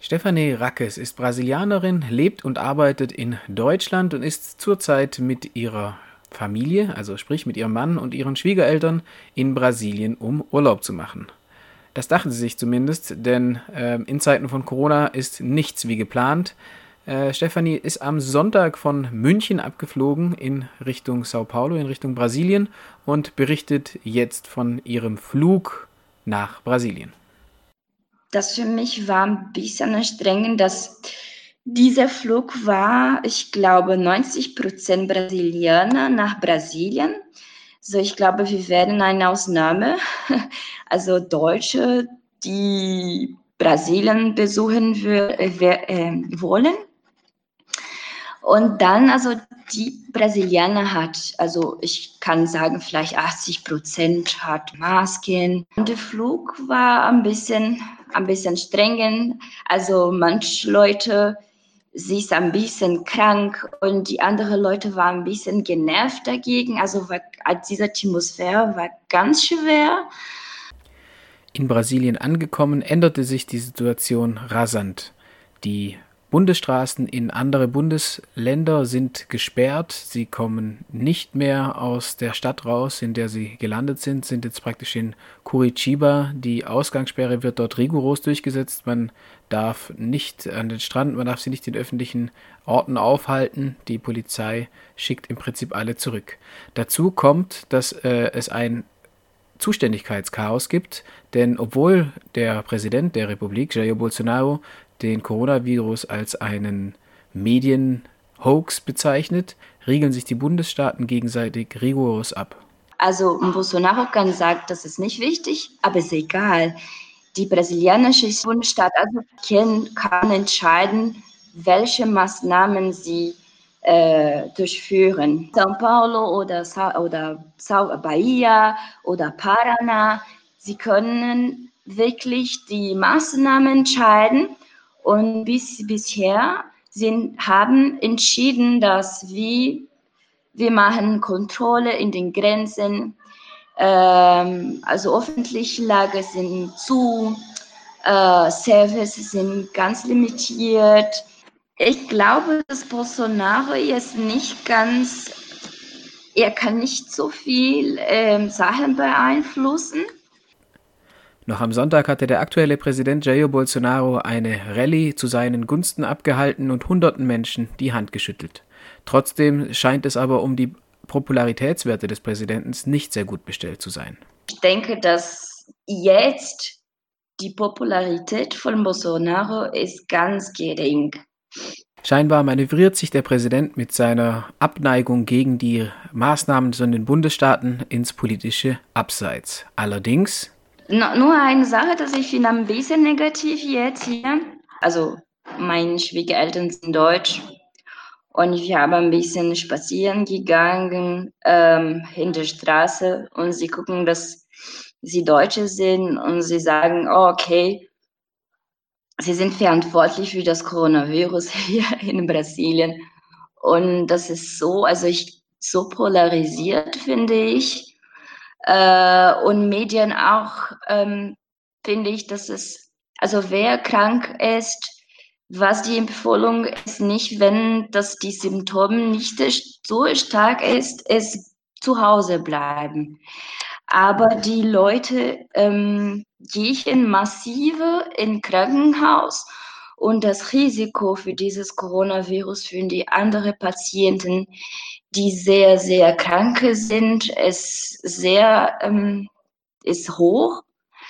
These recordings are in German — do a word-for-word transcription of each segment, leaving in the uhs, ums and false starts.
Stefanie Rackes ist Brasilianerin, lebt und arbeitet in Deutschland und ist zurzeit mit ihrer Familie, also sprich mit ihrem Mann und ihren Schwiegereltern, in Brasilien, um Urlaub zu machen. Das dachten sie sich zumindest, denn äh, in Zeiten von Corona ist nichts wie geplant. Äh, Stefanie ist am Sonntag von München abgeflogen in Richtung Sao Paulo, in Richtung Brasilien und berichtet jetzt von ihrem Flug nach Brasilien. Das für mich war ein bisschen anstrengend, dass dieser Flug war, ich glaube, neunzig Prozent Brasilianer nach Brasilien. So, ich glaube, wir werden eine Ausnahme, also Deutsche, die Brasilien besuchen wollen. Und dann, also die Brasilianer hat, also ich kann sagen, vielleicht achtzig Prozent hat Masken. Und der Flug war ein bisschen, ein bisschen streng. Also manche Leute, sie ist ein bisschen krank und die anderen Leute waren ein bisschen genervt dagegen. Also war, diese Atmosphäre war ganz schwer. In Brasilien angekommen, änderte sich die Situation rasant. Die Bundesstraßen in andere Bundesländer sind gesperrt. Sie kommen nicht mehr aus der Stadt raus, in der sie gelandet sind, sind jetzt praktisch in Curitiba. Die Ausgangssperre wird dort rigoros durchgesetzt. Man darf nicht an den Strand, man darf sie nicht in öffentlichen Orten aufhalten. Die Polizei schickt im Prinzip alle zurück. Dazu kommt, dass äh, es ein Zuständigkeitschaos gibt, denn obwohl der Präsident der Republik, Jair Bolsonaro, den Coronavirus als einen Medienhoax bezeichnet, riegeln sich die Bundesstaaten gegenseitig rigoros ab. Also Bolsonaro kann sagen, das ist nicht wichtig, aber ist egal. Die brasilianische Bundesstaat also kann entscheiden, welche Maßnahmen sie äh, durchführen. São Paulo oder, Sa- oder Sa- Bahia oder Paraná, sie können wirklich die Maßnahmen entscheiden. Und bis, bisher sind, haben entschieden, dass wir, wir machen Kontrolle in den Grenzen, ähm, also öffentliche Lager sind zu, äh, Services sind ganz limitiert. Ich glaube, dass Bolsonaro jetzt nicht ganz, er kann nicht so viel ähm, Sachen beeinflussen. Noch am Sonntag hatte der aktuelle Präsident Jair Bolsonaro eine Rallye zu seinen Gunsten abgehalten und hunderten Menschen die Hand geschüttelt. Trotzdem scheint es aber um die Popularitätswerte des Präsidenten nicht sehr gut bestellt zu sein. Ich denke, dass jetzt die Popularität von Bolsonaro ist ganz gering. Scheinbar manövriert sich der Präsident mit seiner Abneigung gegen die Maßnahmen in den Bundesstaaten ins politische Abseits. Allerdings No, nur eine Sache, dass ich finde ein bisschen negativ jetzt hier. Also meine Schwiegereltern sind deutsch und ich habe ein bisschen spazieren gegangen ähm, in der Straße und sie gucken, dass sie Deutsche sind und sie sagen, oh, okay, sie sind verantwortlich für das Coronavirus hier in Brasilien. Und das ist so, also ich so polarisiert, finde ich. Äh, und Medien auch, ähm, finde ich, dass es, also wer krank ist, was die Empfehlung ist, nicht, wenn das die Symptome nicht so stark ist, ist zu Hause bleiben. Aber die Leute ähm, gehen massive in Krankenhaus und das Risiko für dieses Coronavirus für die anderen Patienten, die sehr, sehr krank sind, ist sehr ähm, ist hoch.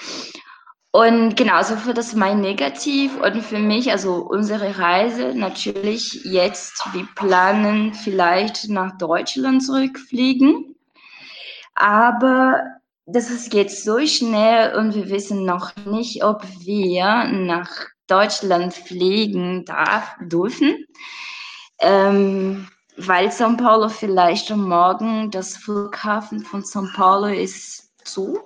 Und genauso für das mein Negativ und für mich, also unsere Reise natürlich jetzt, wir planen vielleicht nach Deutschland zurückfliegen, aber das ist jetzt so schnell und wir wissen noch nicht, ob wir nach Deutschland fliegen darf, dürfen. Ähm, weil São Paulo vielleicht morgen, das Flughafen von São Paulo ist zu.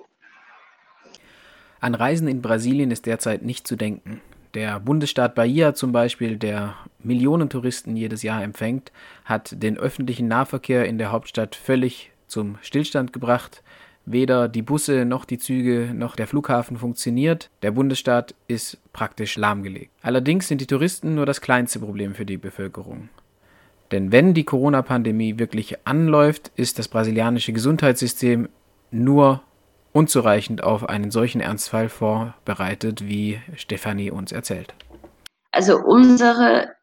An Reisen in Brasilien ist derzeit nicht zu denken. Der Bundesstaat Bahia zum Beispiel, der Millionen Touristen jedes Jahr empfängt, hat den öffentlichen Nahverkehr in der Hauptstadt völlig zum Stillstand gebracht. Weder die Busse noch die Züge noch der Flughafen funktioniert. Der Bundesstaat ist praktisch lahmgelegt. Allerdings sind die Touristen nur das kleinste Problem für die Bevölkerung. Denn wenn die Corona-Pandemie wirklich anläuft, ist das brasilianische Gesundheitssystem nur unzureichend auf einen solchen Ernstfall vorbereitet, wie Stefanie uns erzählt. Also unser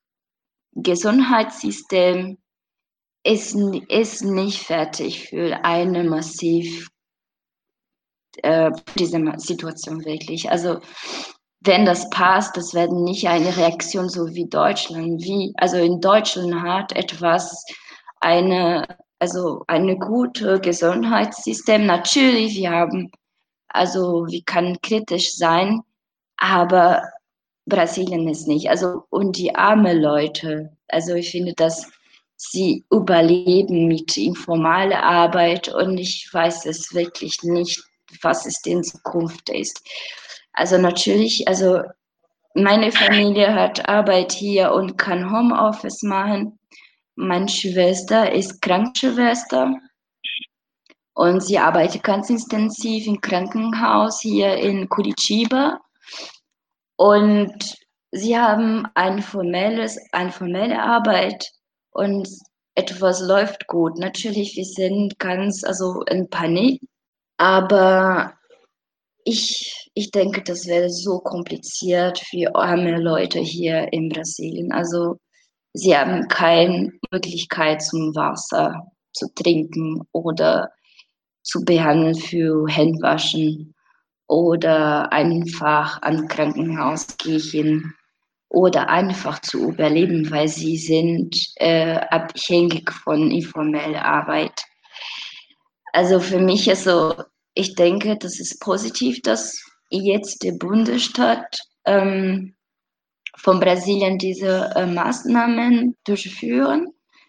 Gesundheitssystem ist, ist nicht fertig für eine massiv äh, diese Situation wirklich. Also wenn das passt, das werden nicht eine Reaktion so wie Deutschland. Wie, also in Deutschland hat etwas eine, also eine gute Gesundheitssystem. Natürlich, wir haben, also wir können kritisch sein, aber Brasilien ist nicht. Also und die armen Leute, also ich finde, dass sie überleben mit informaler Arbeit und ich weiß es wirklich nicht, was es in Zukunft ist. Also natürlich, also meine Familie hat Arbeit hier und kann Homeoffice machen. Meine Schwester ist Krankenschwester und sie arbeitet ganz intensiv im Krankenhaus hier in Curitiba. Und sie haben ein formelles, eine formelle Arbeit und etwas läuft gut. Natürlich, wir sind ganz, also in Panik, aber ich, ich denke, das wäre so kompliziert für arme Leute hier in Brasilien. Also sie haben keine Möglichkeit zum Wasser zu trinken oder zu behandeln für Händewaschen oder einfach an Krankenhaus gehen oder einfach zu überleben, weil sie sind äh, abhängig von informeller Arbeit. Also für mich ist so, ich denke, das ist positiv, dass jetzt der Bundesstaat ähm, von Brasilien diese äh, Maßnahmen durchführen,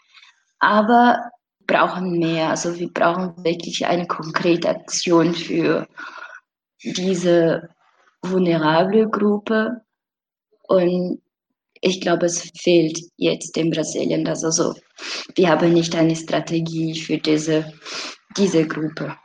aber wir brauchen mehr. Also wir brauchen wirklich eine konkrete Aktion für diese vulnerable Gruppe und ich glaube, es fehlt jetzt in Brasilien das. Also wir haben nicht eine Strategie für diese, diese Gruppe.